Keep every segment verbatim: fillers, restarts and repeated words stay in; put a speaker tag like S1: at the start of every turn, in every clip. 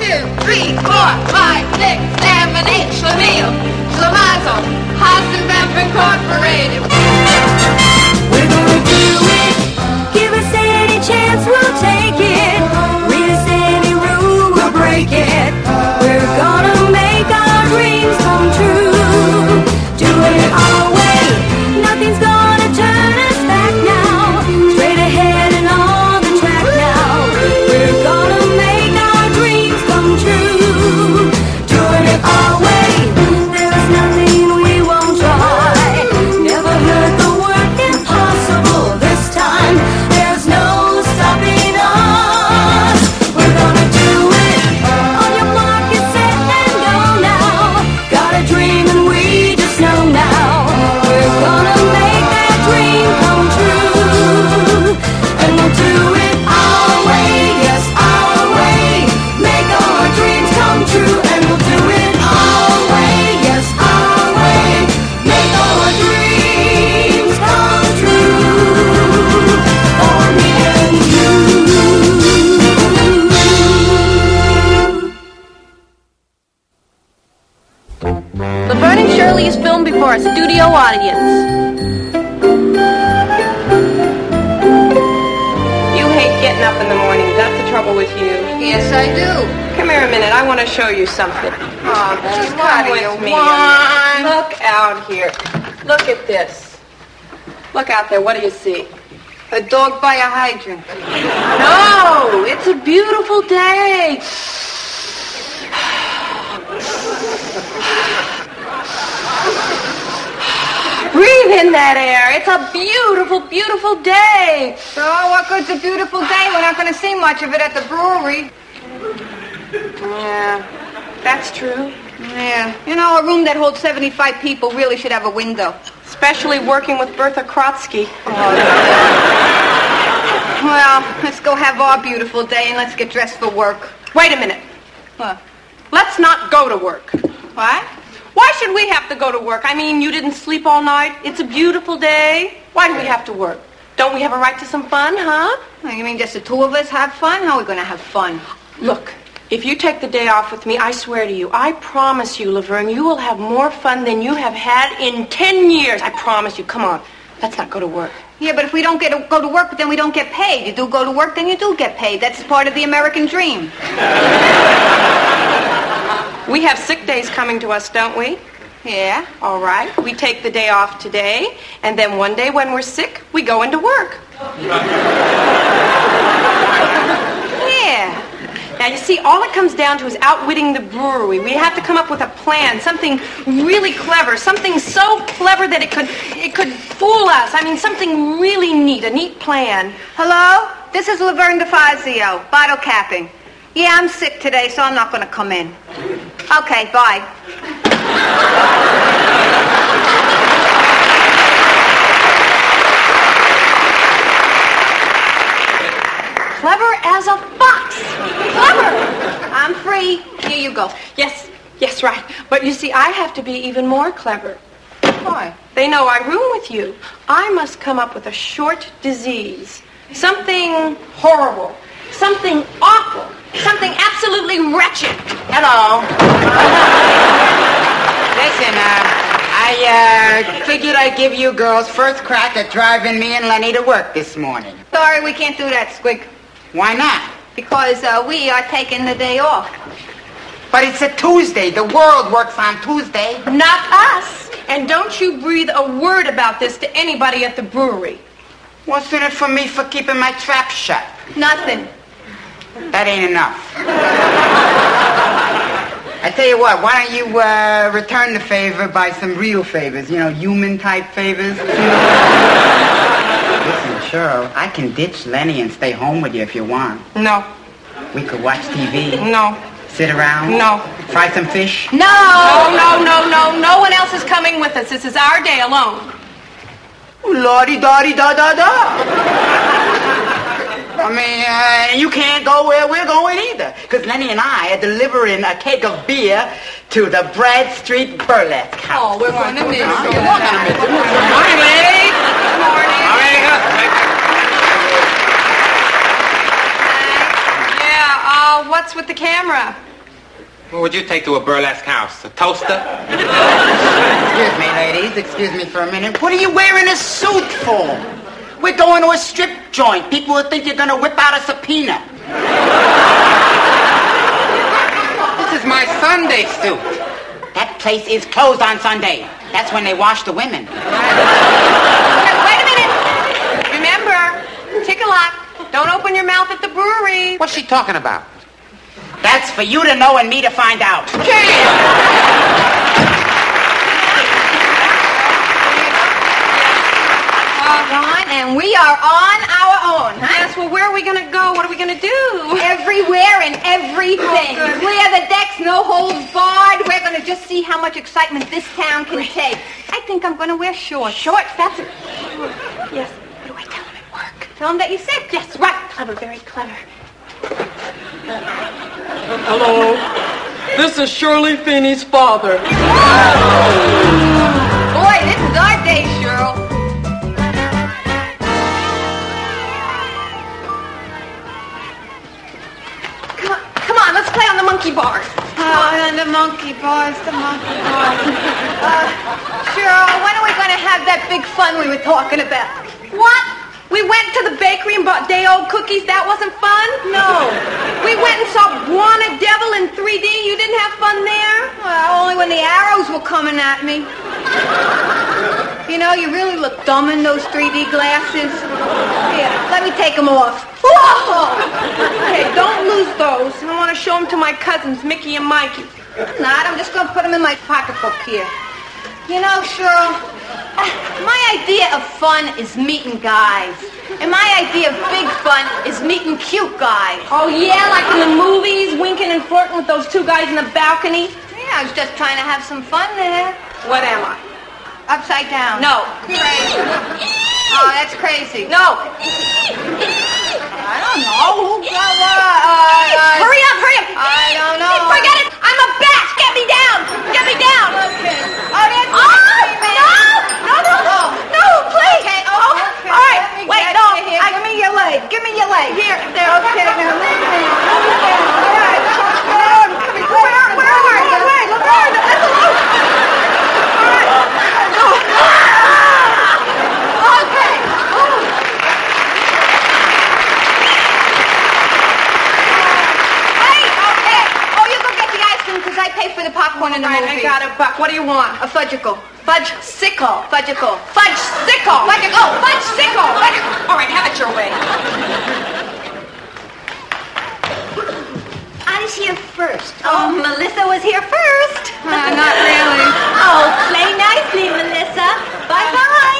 S1: two, three, four, five, six, seven, eight. Schlemiel, Schlemazel, Hassenbemp Incorporated.
S2: We're gonna do it. Give us any chance, we'll take it. Read us any rule, we'll break it. We're gonna make our dreams come true. Do it our way. Nothing's gonna turn us back now. Straight ahead and on the track now. We're gonna make our dreams come true. Doing it our way. There's nothing we won't try. Never heard the word impossible this time. There's no stopping us. We're gonna do it. On your mark, get set and go now. Got a dream and we just know now. We're gonna make that dream come true. And we'll do it our way, yes, our way. Make our dreams come true. And we'll do it our way, yes, our way. Make our dreams come true. For me and you.
S3: Laverne and Shirley is filmed before a studio audience.
S4: You hate getting up in the morning. That's the trouble with you.
S1: Yes, I do.
S4: Come here a minute. I want to show you something.
S1: Oh,
S4: Just
S1: what
S4: come
S1: do
S4: with
S1: you
S4: me.
S1: want?
S4: Look out here. Look at this. Look out there. What do you see?
S1: A dog by a hydrant.
S4: No, it's a beautiful day. Breathe in that air. It's a beautiful, beautiful day.
S1: So, what good's a beautiful day? We're not going to see much of it at the brewery.
S4: Yeah, that's true.
S1: Yeah. You know, a room that holds seventy-five people really should have a window.
S4: Especially working with Bertha Krotsky.
S1: Well, let's go have our beautiful day and let's get dressed for work.
S4: Wait a minute.
S1: What?
S4: Let's not go to work.
S1: What?
S4: Why should we have to go to work? I mean, you didn't sleep all night. It's a beautiful day. Why do we have to work? Don't we have a right to some fun, huh?
S1: Oh, you mean just the two of us have fun? How are we going to have fun?
S4: Look, if you take the day off with me, I swear to you, I promise you, Laverne, you will have more fun than you have had in ten years. I promise you. Come on. Let's not go to work.
S1: Yeah, but if we don't get to go to work, then we don't get paid. You do go to work, then you do get paid. That's part of the American dream.
S4: We have sick days coming to us, don't we?
S1: Yeah.
S4: All right. We take the day off today, and then one day when we're sick, we go into work.
S1: Yeah.
S4: Now, you see, all it comes down to is outwitting the brewery. We have to come up with a plan, something really clever, something so clever that it could it could fool us. I mean, something really neat, a neat plan.
S1: Hello? This is Laverne DeFazio, bottle capping. Yeah, I'm sick today, so I'm not going to come in. Okay, bye.
S4: Clever as a fox. Clever.
S1: I'm free. Here you go.
S4: Yes, yes, right. But you see, I have to be even more clever.
S1: Why?
S4: They know I room with you. I must come up with a short disease. Something horrible. Something awful. Something absolutely wretched. Hello.
S5: Listen, uh, I uh, figured I'd give you girls first crack at driving me and Lenny to work this morning.
S1: Sorry, we can't do that, Squig.
S5: Why not?
S1: Because uh, we are taking the day off.
S5: But it's a Tuesday. The world works on Tuesday.
S4: Not us. And don't you breathe a word about this to anybody at the brewery.
S5: What's in it for me for keeping my trap shut?
S1: Nothing.
S5: That ain't enough. I tell you what, why don't you uh, return the favor by some real favors, you know, human-type favors? Listen, Cheryl, I can ditch Lenny and stay home with you if you want.
S4: No.
S5: We could watch T V.
S4: No.
S5: Sit around.
S4: No.
S5: Fry some fish.
S4: No. No, no, no, no. No one else is coming with us. This is our day alone.
S5: La-di-da-di-da-da-da. I mean, uh, you can't go where we're going either. Because Lenny and I are delivering a keg of beer to the Brad Street Burlesque House.
S1: Oh, we're going to miss you.
S5: We're going to miss you.
S4: Good morning, lady. Good morning. Yeah, uh, what's with the camera?
S6: What would you take to a burlesque house? A toaster?
S5: Excuse me, ladies. Excuse me for a minute. What are you wearing a suit for? We're going to a strip joint. People will think you're going to whip out a subpoena.
S6: This is my Sunday suit.
S5: That place is closed on Sunday. That's when they wash the women.
S4: Wait a minute. Remember, tick-a-lock. Don't open your mouth at the brewery.
S6: What's she talking about?
S5: That's for you to know and me to find out.
S1: Ron, and we are on our own, huh?
S4: Yes, well, where are we going to go? What are we going to do?
S1: Everywhere and everything.
S4: Oh, good.
S1: Clear the decks, no holds barred. We're going to just see how much excitement this town can take. I think I'm going to wear shorts.
S4: Shorts, that's it. Yes. What do I tell him at work?
S1: Tell them that you're sick.
S4: Yes, right. Clever, very clever. Hello. This is Shirley Feeney's father.
S1: Boy, this is our day, Cheryl.
S4: Come on, come on, let's play on the monkey bars.
S1: Oh, and the monkey bars, the monkey bars. Uh, Cheryl, when are we going to have that big fun we were talking about?
S4: What? We went to the bakery and bought day-old cookies. That wasn't fun? No. We went and saw Buona Devil in three D. You didn't have fun there?
S1: Well, only when the arrows were coming at me. You know, you really look dumb in those three D glasses. Here, let me take them off.
S4: Whoa! Hey, don't lose those. I want to show them to my cousins, Mickey and Mikey.
S1: I'm not. I'm just going to put them in my pocketbook here. You know, Cheryl, my idea of fun is meeting guys. And my idea of big fun is meeting cute guys.
S4: Oh, yeah, like in the movies, winking and flirting with those two guys in the balcony?
S1: Yeah, I was just trying to have some fun there.
S4: What am I?
S1: Upside down.
S4: No.
S1: Crazy. Oh, that's crazy.
S4: No.
S1: I don't know. Who got what? Uh,
S4: Hurry up, hurry up.
S1: I don't know.
S4: Forget it. I'm a bat. Get me down. Get me down.
S1: Okay. Oh, that's
S4: Oh, no. No, no, no. No, please.
S1: Okay,
S4: Oh,
S1: okay.
S4: all right.
S1: Let me
S4: Wait,
S1: get
S4: no.
S1: you here.
S4: I,
S1: Give me your leg. Give me your leg.
S4: Here, there.
S1: Okay, now lean down. Lean down. All right. Come on. Come here. Where, where are you? Look away. Look away. That's alone. All right. Okay. Oh. Wait. Okay. Oh, you go get the ice cream because I pay for the popcorn in the
S4: Right,
S1: movie.
S4: I got a buck. What do you want?
S1: A fudgicle.
S4: Fudge sickle.
S1: Fudgicle.
S4: Fudge sickle.
S1: Fudgicle.
S4: Fudge sickle. Fudge- All right, have it your way.
S2: I was here first.
S1: Oh, Melissa was here first. Uh, not really.
S2: Oh, play nicely, Melissa. Bye-bye.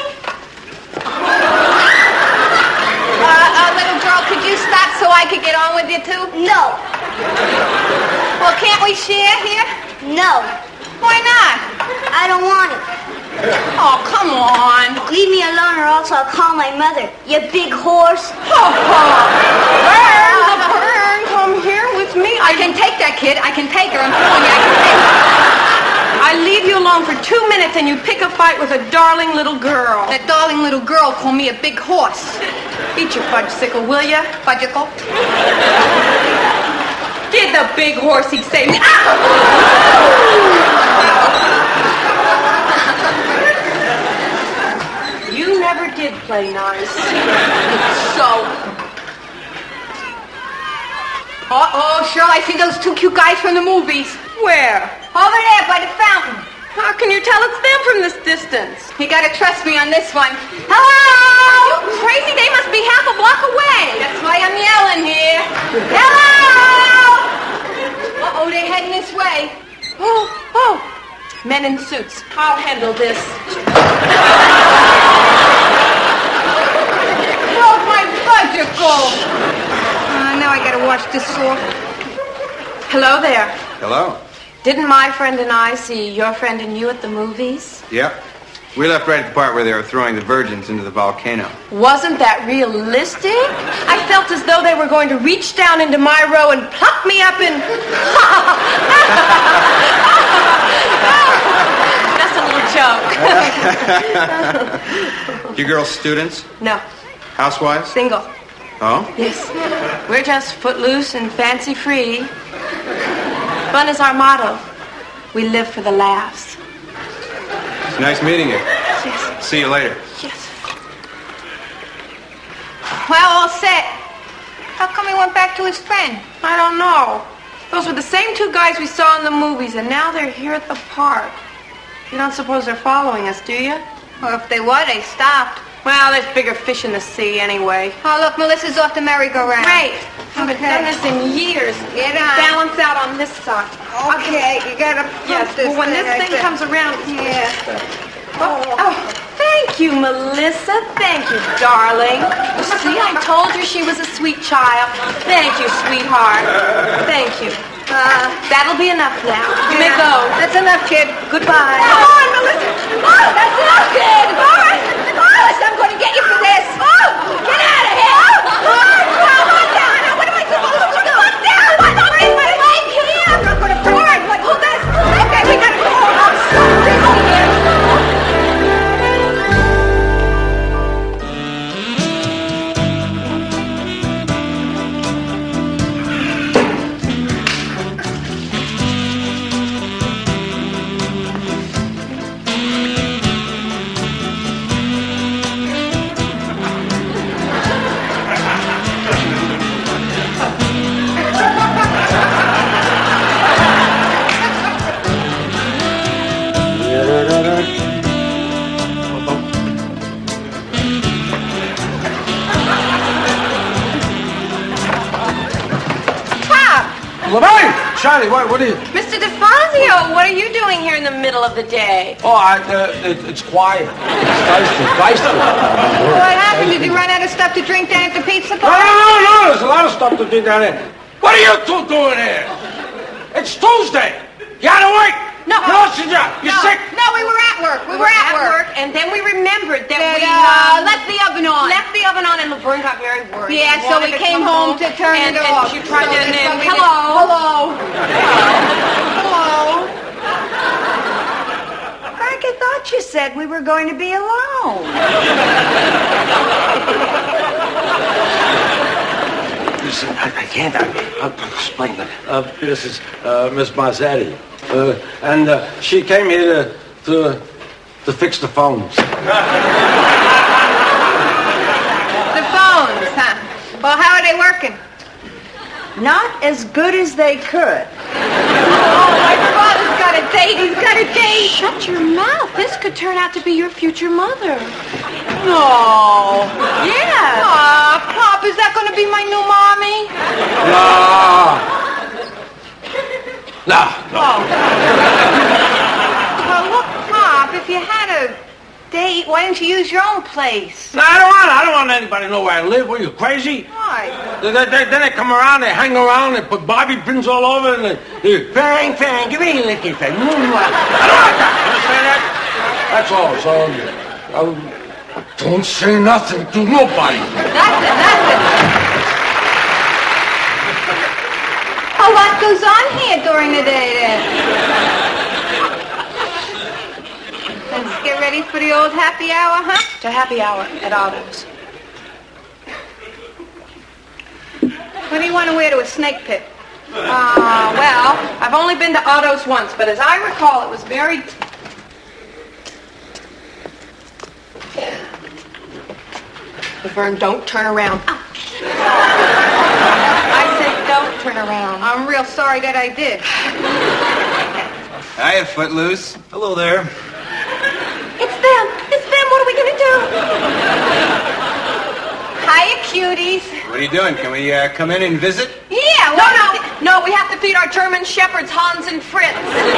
S1: Uh, uh, little girl, could you stop so I could get on with you too?
S2: No.
S1: Well, can't we share here?
S2: No.
S1: Why not?
S2: I don't want it.
S1: Oh, come on.
S2: Leave me alone or else I'll call my mother. You big horse.
S1: Oh,
S4: Burn, the burn, come here with me.
S1: I can take that kid. I can take her. I'm telling you, I can take her.
S4: I leave you alone for two minutes and you pick a fight with a darling little girl.
S1: That darling little girl called me a big horse.
S4: Eat your fudge sickle, will ya?
S1: Fudgicle.
S4: Did the big horsey say me? You never did play nice.
S1: So. Uh-oh, Cheryl, I see those two cute guys from the movies.
S4: Where?
S1: Over there by the fountain.
S4: How can you tell it's them from this distance?
S1: You gotta trust me on this one.
S4: Hello! Are you crazy? They must be half a block away.
S1: That's why I'm yelling here. Hello! Uh-oh, they're heading this way.
S4: Oh, oh. Men in suits. I'll handle this.
S1: Broke my fudgicle. Uh, now I gotta wash this off.
S4: Hello there.
S6: Hello.
S4: Didn't my friend and I see your friend and you at the movies?
S6: Yep. We left right at the part where they were throwing the virgins into the volcano.
S4: Wasn't that realistic? I felt as though they were going to reach down into my row and pluck me up and... That's a little joke.
S6: You girls students?
S4: No,
S6: Housewives?
S4: single.
S6: Oh?
S4: Yes. We're just footloose and fancy free. Fun is our motto. We live for the laughs.
S6: It's nice meeting you.
S4: Yes.
S6: See you later.
S4: Yes.
S1: Well, all set. How come he went back to his friend?
S4: I don't know. Those were the same two guys we saw in the movies, and now they're here at the park. You don't suppose they're following us, do you?
S1: Well, if they were, they stopped.
S4: Well, there's bigger fish in the sea anyway.
S1: Oh, look, Melissa's off the merry-go-round.
S4: Great. Haven't
S1: Okay.
S4: done this in years.
S1: Get on.
S4: Balance out on this side.
S1: Okay, you gotta put
S4: Yes,
S1: this
S4: well, when
S1: thing
S4: this
S1: like
S4: thing
S1: that.
S4: comes around...
S1: Yeah.
S4: Oh, oh, thank you, Melissa. Thank you, darling. You see, I told you she was a sweet child. Thank you, sweetheart. Thank you. Uh, that'll be enough now. You may go.
S1: That's enough, kid.
S4: Goodbye.
S1: Come on, Melissa. Oh, that's enough, kid. All right. Melissa, I'm going to get you for this. Oh, get out of here. Oh, come on down. Now, what am I supposed to do? Come down. What's my leg here? I'm not going to pull it. What? Hold this. Okay, we got to go. I'm so busy here.
S7: Laverne! Charlie, what, what are you...
S4: Mister DeFazio, what are you doing here in the middle of the day?
S7: Oh, I, uh, it, it's quiet. It's thirsty, thirsty.
S1: What happened? Did you run out of stuff to drink down at the pizza
S7: No,
S1: bar?
S7: no, no, no, there's a lot of stuff to do down there. What are you two doing here? It's Tuesday. You out of work?
S1: No.
S7: You lost your job. You're
S1: no,
S7: sick.
S1: No, we were at work. We, were, at, work.
S4: and then we remembered that
S1: That,
S4: we
S1: uh,
S4: um,
S1: left the oven on.
S4: left the oven on, and Laverne got very worried.
S1: Yeah,
S4: She
S1: so
S4: wanted
S1: we
S4: to
S1: came
S4: come
S1: home to turn
S4: and,
S1: it
S4: and
S1: off.
S4: she tried
S1: So
S4: to, and
S1: that's
S4: then,
S1: what we did.
S4: hello.
S1: Hello. Hello.
S8: Frank, I thought you said we were going to be alone.
S7: Listen, I, I can't. I, I'll explain that. Uh, this is uh, Miss Mazzetti. Uh, and uh, she came here to, to, to fix the phones.
S1: The phones, huh? Well, how are they working?
S8: Not as good as they could.
S1: Oh, my father's got a date. He's got a date.
S4: Shut your mouth. This could turn out to be your future mother.
S1: No.
S4: Yes.
S1: Aw, Pop, is that going to be my new mommy?
S7: No. No, no.
S1: Well, look, Pop, if you had a date, why didn't you use your own place?
S7: No, I don't want. I don't want anybody to know where I live. What are you, crazy?
S1: Why?
S7: They, they, they, then they come around, they hang around, they put bobby pins all over, and they, they bang, bang, give me a licky thing. I don't want that. You understand that? That's all. So, uh, don't say nothing to nobody.
S1: Nothing, nothing. A lot goes on here during the day, then. Let's get ready for the old happy hour, huh?
S4: To happy hour at Otto's.
S1: What do you want to wear to a snake pit?
S4: Ah, uh, well, I've only been to Otto's once, but as I recall, it was very... Laverne, don't turn around. I said don't turn around.
S1: I'm real sorry that I did.
S6: Hiya, Footloose. Hello there.
S4: It's them. It's them. What are we going to do?
S1: Hiya, cuties.
S6: What are you doing? Can we uh, come in and visit?
S1: Yeah,
S4: No,
S1: well,
S4: no. No, we have to feed our German shepherds, Hans and Fritz.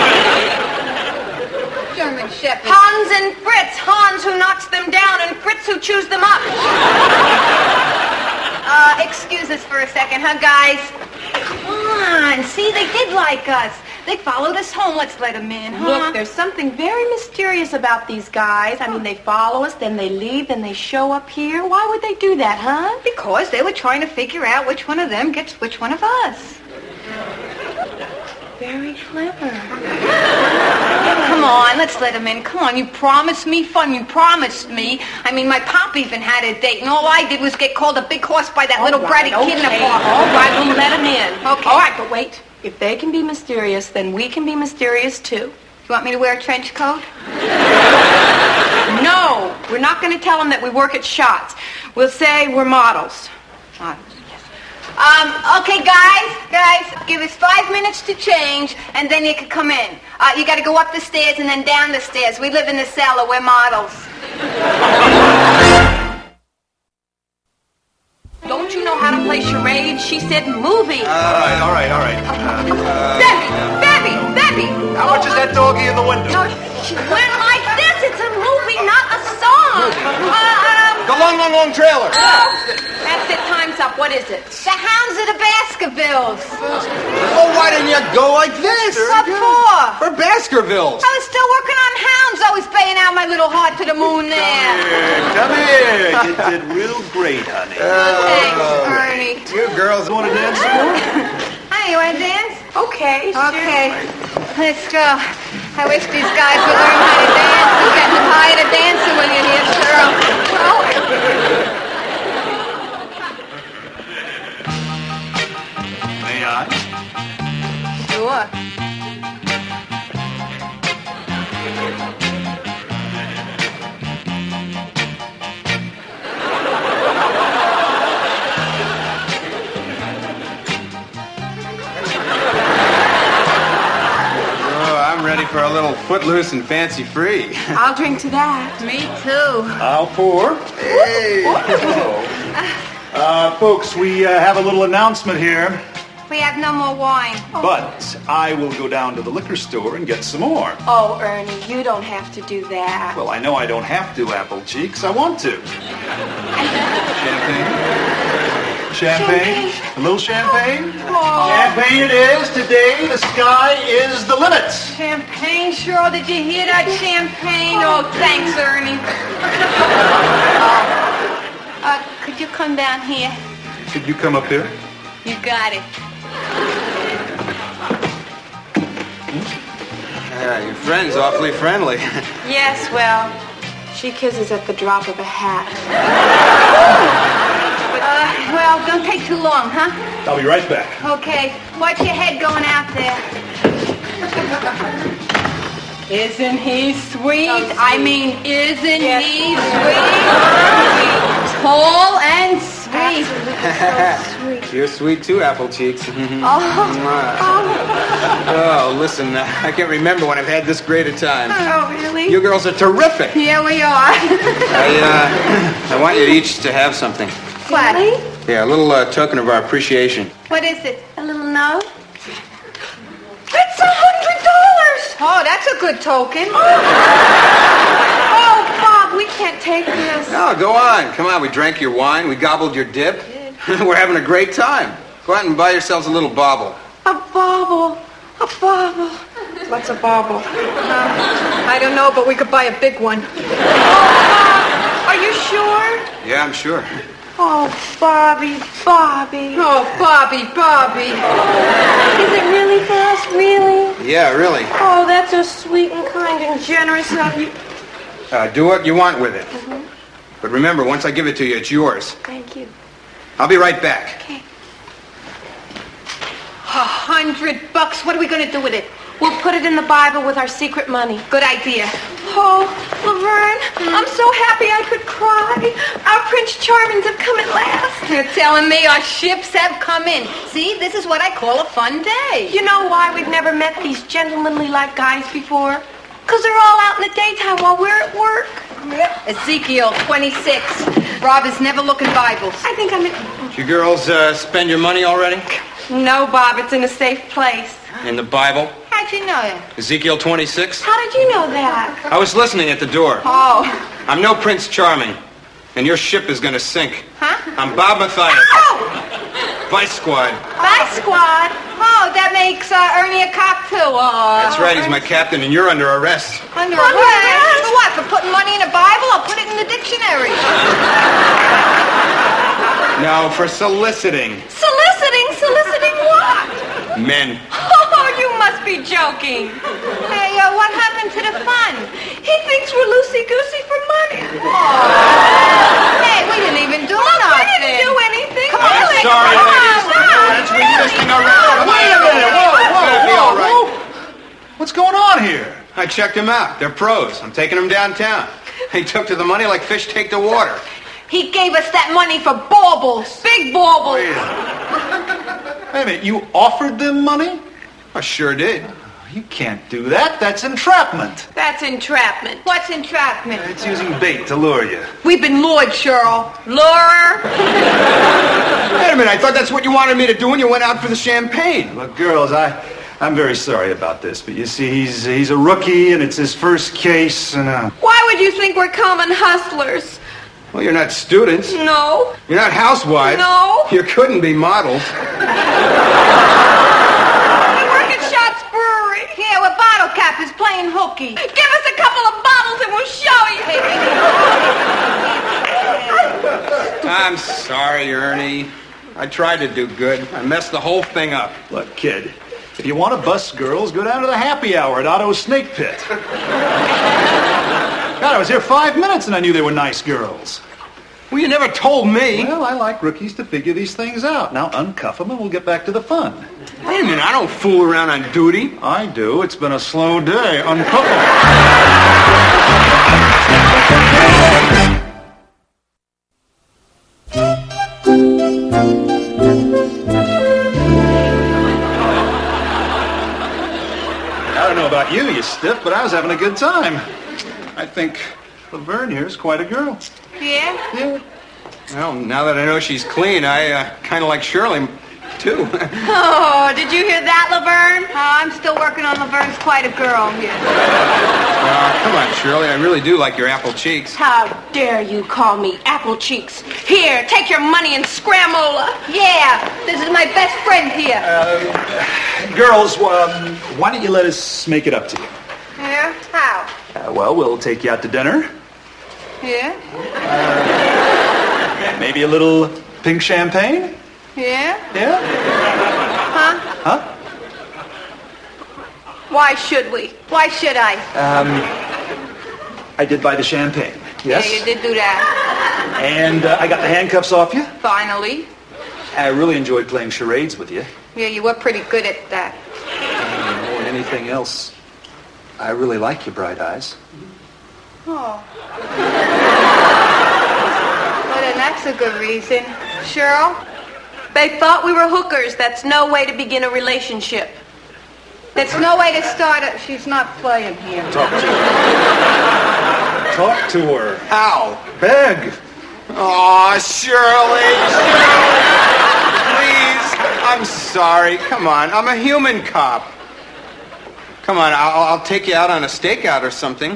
S1: German Shepherd.
S4: Hans and Fritz. Hans who knocks them down and Fritz who chews them up.
S1: Uh, excuse us for a second, huh, guys? Come on. See, they did like us. They followed us home. Let's let them in, huh?
S4: Look, there's something very mysterious about these guys. I mean, they follow us, then they leave, then they show up here. Why would they do that, huh?
S1: Because they were trying to figure out which one of them gets which one of us.
S4: Very clever.
S1: Come on, let's let them in. Come on, you promised me fun. You promised me. I mean, my pop even had a date, and all I did was get called a big horse by that little bratty
S4: okay,
S1: kid in the park.
S4: All right, we'll let them in.
S1: Okay.
S4: All right, but wait. If they can be mysterious, then we can be mysterious too.
S1: You want me to wear a trench coat?
S4: No, we're not going to tell them that we work at Shots. We'll say we're models.
S1: Models. Um, okay, guys, guys, give us five minutes to change, and then you can come in. Uh, you got to go up the stairs and then down the stairs. We live in the cellar. We're models.
S4: Don't you know how to play charades? She said movie.
S9: Uh, all right, all right, all right. Uh, uh,
S4: Debbie, Debbie, Debbie.
S9: How much is that doggy in the window?
S4: No, she went like this. It's a movie, not a song. Uh, um,
S9: The long, long, long trailer.
S4: oh, that's it. Time's up. What is it?
S1: The Hounds of the Baskervilles.
S6: Oh, why didn't you go like this?
S1: What for?
S6: For Baskervilles.
S1: I was still working on Hounds, always paying out my little heart to the moon there.
S9: Come here. You did real great, honey.
S1: Thanks, Ernie.
S6: You girls
S9: Want to dance some more?
S1: Hi, you want to dance?
S4: Okay.
S1: Okay, let's go. I wish these guys would learn how to dance. You're getting tired of dancing when you're here, Cheryl.
S9: May I?
S1: Sure.
S6: Oh, I'm ready for a little footloose and fancy free.
S4: I'll drink to that.
S1: Me too.
S9: I'll pour.
S6: Hey.
S9: Uh, folks, we uh, have a little announcement here,
S1: We have no more wine.
S9: but I will go down to the liquor store and get some more.
S4: Oh, Ernie, you don't have to do that.
S9: Well, I know I don't have to, Apple Cheeks. I want to.
S6: Champagne?
S9: Champagne? A little champagne?
S1: Oh,
S9: Champagne it is. Today, the sky is the limit.
S1: champagne, Cheryl. Did you hear that? Champagne. Oh, thanks, Ernie. Uh, could you come down here?
S9: Could you come up here?
S1: You got it.
S6: Yeah, your friend's awfully friendly.
S4: Yes, well, she kisses at the drop of a hat.
S1: Uh, well, don't take too long, huh?
S9: I'll be right back.
S1: Okay, watch your head going out there. Isn't he sweet? I mean, isn't
S4: Yes.
S1: he sweet? Tall and sweet.
S6: You're sweet too, Apple Cheeks.
S1: Oh,
S6: Oh, listen, uh, I can't remember when I've had this great a time.
S1: oh, really?
S6: You girls are terrific.
S1: Here we are.
S6: I, uh, I want you each to have something.
S1: What?
S6: Yeah, a little uh, token of our appreciation.
S1: What is it?
S4: A little note?
S1: It's a hundred dollars. Oh, that's a good token.
S4: Oh, Bob, we can't take this.
S6: No, go on. Come on, we drank your wine, we gobbled your dip. We're having a great time. Go out and buy yourselves a little bauble.
S4: A bauble. A bauble. What's a bauble?
S1: I don't know, but we could buy a big one.
S4: Are you sure?
S6: Yeah, I'm sure.
S4: Oh, Bobby, Bobby.
S1: Oh, Bobby, Bobby.
S4: Is it really for us, really?
S6: Yeah, really.
S4: Oh, that's so sweet and kind and generous of you.
S6: Uh, do what you want with it. But remember, once I give it to you, it's yours.
S4: Thank you.
S6: I'll be right back.
S4: Okay.
S1: A hundred bucks. What are we going to do with it?
S4: We'll put it in the Bible with our secret money.
S1: Good idea.
S4: Oh, Laverne, I'm so happy I could cry. Our Prince Charmings have come at last.
S1: You're telling me our ships have come in. See, this is what I call a fun day.
S4: You know why we've never met these gentlemanly-like guys before? Because they're all out in the daytime while we're at work.
S1: Ezekiel twenty-six. Rob is never looking Bibles.
S4: I think I'm in...
S6: Did you girls uh, spend your money already?
S4: No, Bob, it's in a safe place.
S6: In the Bible?
S1: How'd you know that?
S6: Ezekiel twenty-six?
S4: How did you know that?
S6: I was listening at the door.
S1: Oh.
S6: I'm no Prince Charming, and your ship is going to sink.
S1: Huh?
S6: I'm Bob Mathias.
S1: Oh!
S6: Vice Squad.
S1: Vice Squad? Oh, that makes uh, Ernie a cop, too. Uh,
S6: That's right, he's my captain, and you're under arrest.
S1: Under arrest? For what? For putting money in a Bible? I'll put it in the dictionary.
S6: No, for soliciting
S4: Soliciting? Soliciting what?
S6: men.
S4: Oh, you must be joking.
S1: Hey, uh, what happened to the fun?
S4: He thinks we're loosey-goosey for money.
S1: Hey, we didn't even do
S4: We
S1: nothing.
S4: didn't do anything.
S1: Come on,
S4: Really?
S6: sorry,
S4: Come on,
S6: ladies.
S4: Bob,
S6: That's
S4: really?
S6: resisting arrest.
S9: Wait a minute. Whoa,
S6: I checked them out. They're pros. I'm taking them downtown. They took to the money like fish take to water.
S1: He gave us that money for baubles. Big baubles.
S9: Wait a minute, you offered them money?
S6: I sure did.
S9: You can't do that. That's entrapment.
S4: That's entrapment.
S1: What's entrapment?
S9: It's using bait to lure you.
S4: We've been lured, Cheryl. Lurer?
S6: Wait a minute, I thought that's what you wanted me to do when you went out for the champagne.
S9: Look, girls, I, I'm very sorry about this, but you see, he's he's a rookie, and it's his first case, and uh...
S4: Why would you think we're common hustlers?
S6: Well, you're not students.
S4: No.
S6: You're not housewives.
S4: No.
S6: You couldn't be models.
S1: Here, where Bottle Cap is playing hooky.
S4: Give us a couple of bottles and we'll show you.
S6: I'm sorry, Ernie. I tried to do good. I messed the whole thing up.
S9: Look, kid, if you want to bust girls, go down to the happy hour at Otto's Snake Pit. God, I was here five minutes and I knew they were nice girls.
S6: Well, you never told me.
S9: Well, I like rookies to figure these things out. Now uncuff them and we'll get back to the fun.
S6: Wait a minute, I don't fool around on duty.
S9: I do. It's been a slow day. Uncuff them. I don't know about you, you stiff, but I was having a good time. I think Laverne here is quite a girl.
S1: Yeah?
S9: Yeah.
S6: Well, now that I know she's clean, I uh, kind of like Shirley, too.
S1: Oh, did you hear that, Laverne? Oh, I'm still working on Laverne's quite a girl here.
S6: Uh, come on, Shirley. I really do like your apple cheeks.
S4: How dare you call me apple cheeks? Here, take your money and scramola.
S1: Yeah, this is my best friend here.
S9: Uh, girls, um, why don't you let us make it up to you?
S1: Yeah? How?
S9: Uh, well, we'll take you out to dinner.
S1: Yeah?
S9: Maybe a little pink champagne?
S1: Yeah?
S9: Yeah?
S1: Huh?
S9: Huh?
S4: Why should we?
S1: Why should I?
S9: Um, I did buy the champagne. Yes?
S1: Yeah, you did do that.
S9: And uh, I got the handcuffs off you.
S1: Finally.
S9: I really enjoyed playing charades with you.
S1: Yeah, you were pretty good at that.
S9: More than anything else, I really like your bright eyes.
S1: Oh. Well, then that's a good reason. Cheryl?
S4: They thought we were hookers. That's no way to begin a relationship.
S1: There's no way to start it. She's not playing here.
S9: Talk to her. Talk to her.
S6: How?
S9: Beg.
S6: Aw, Shirley, Shirley. Please, I'm sorry. Come on, I'm a human cop. Come on, I'll, I'll take you out on a stakeout or something.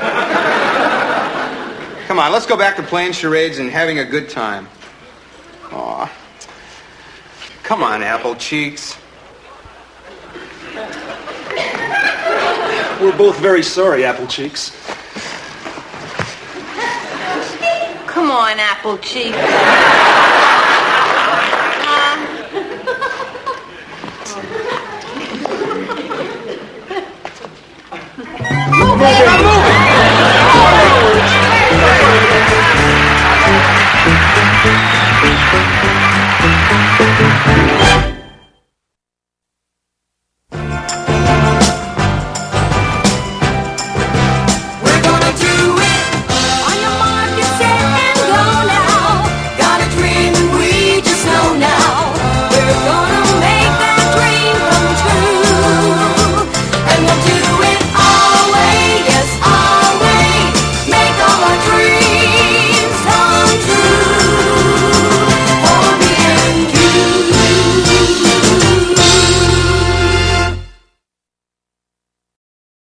S6: Come on, let's go back to playing charades and having a good time. Aw. Come on, apple cheeks.
S9: We're both very sorry, apple cheeks.
S1: Come on, apple cheeks.